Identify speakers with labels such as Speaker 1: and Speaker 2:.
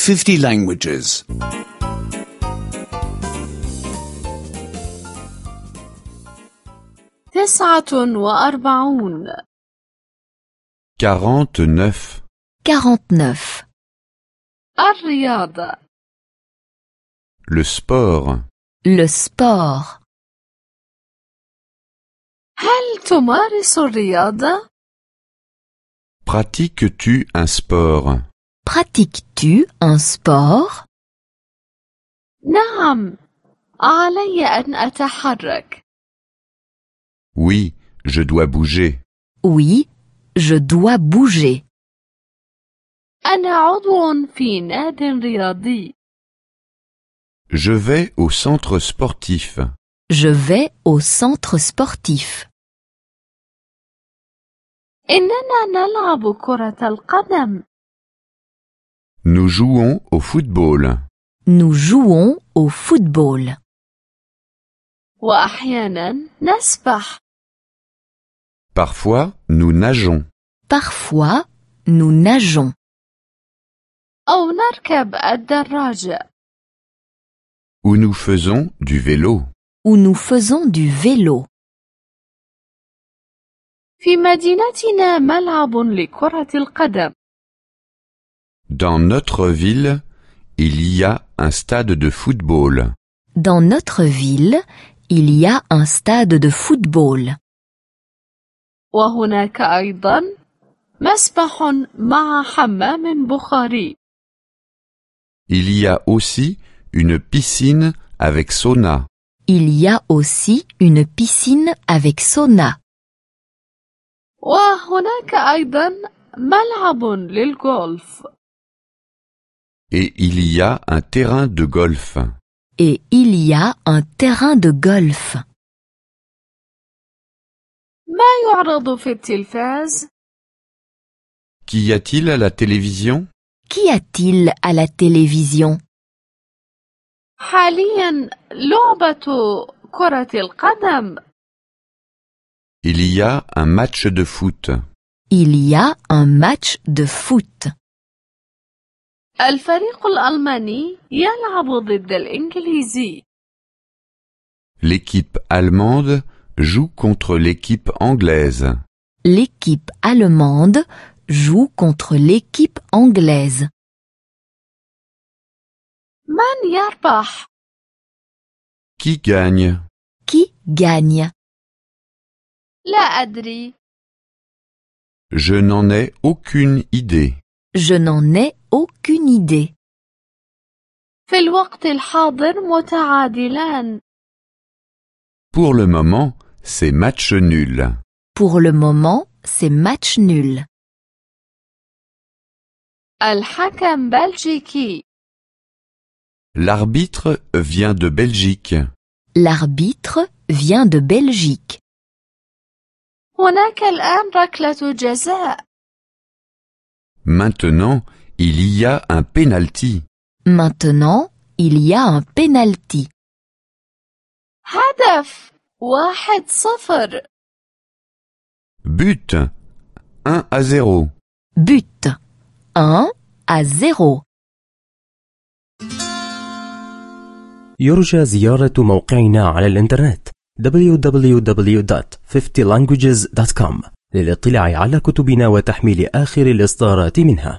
Speaker 1: 50 languages.
Speaker 2: 49
Speaker 3: 49.
Speaker 4: 49.
Speaker 2: الرياضة
Speaker 3: Le sport.
Speaker 4: Le sport.
Speaker 2: هل تمارس الرياضة؟
Speaker 3: Pratiques-tu un sport?
Speaker 4: Pratiques-tu un sport?
Speaker 2: نعم، علي أن أتحرك.
Speaker 3: Oui, je dois bouger.
Speaker 4: Oui, je dois bouger.
Speaker 2: أنا عضو في ناد رياضي.
Speaker 3: Je vais au centre sportif.
Speaker 4: Je vais au centre sportif.
Speaker 2: إننا نلعب كرة القدم.
Speaker 3: Nous jouons au football.
Speaker 4: Nous jouons au football.
Speaker 2: وأحيانا نسبح.
Speaker 3: Parfois, nous nageons.
Speaker 4: Parfois, nous nageons.
Speaker 2: أو نركب الدراجة.
Speaker 3: Ou nous faisons du vélo.
Speaker 4: Ou nous faisons du vélo.
Speaker 2: في مدينتنا ملعب لكرة القدم.
Speaker 3: Dans notre ville, il y a un stade de football.
Speaker 4: Dans notre ville, il y a un stade de football.
Speaker 2: وهناك أيضا مسبح مع حمام بخاري.
Speaker 3: Il y a aussi une piscine avec sauna.
Speaker 4: Il y a aussi une piscine avec sauna.
Speaker 2: وهناك أيضا ملعب للغولف.
Speaker 3: Et il y a un terrain de golf.
Speaker 4: Et il y a un terrain de golf.
Speaker 2: ما يعرض في التلفاز؟
Speaker 3: Qu'y a-t-il à la télévision?
Speaker 4: Qu'y a-t-il à la télévision?
Speaker 2: حاليا لعبة كرة القدم.
Speaker 3: Il y a un match de foot.
Speaker 4: Il y a un match de foot.
Speaker 2: الفريق الألماني يلعب ضد الإنجليزي.
Speaker 3: L'équipe allemande joue contre l'équipe anglaise.
Speaker 4: L'équipe allemande joue contre l'équipe anglaise.
Speaker 2: من يربح؟
Speaker 3: Qui gagne?
Speaker 4: Qui gagne?
Speaker 2: لا أدري.
Speaker 3: Je n'en ai aucune idée.
Speaker 4: Je n'en ai aucune idée.
Speaker 2: في الوقت الحاضر متعادلان.
Speaker 3: Pour le moment, c'est match nul.
Speaker 4: Pour le moment, c'est match nul.
Speaker 2: الحكم بلجيكي.
Speaker 3: L'arbitre vient de Belgique.
Speaker 4: L'arbitre vient de Belgique.
Speaker 2: هناك الآن ركلة جزاء.
Speaker 3: Maintenant, il y a un penalty.
Speaker 4: Maintenant, il y a un penalty.
Speaker 2: هدف 1-0.
Speaker 3: But 1-0.
Speaker 4: But 1-0.
Speaker 5: يرجى زيارة موقعنا على الإنترنت www.50languages.com للاطلاع على كتبنا وتحميل آخر الإصدارات منها.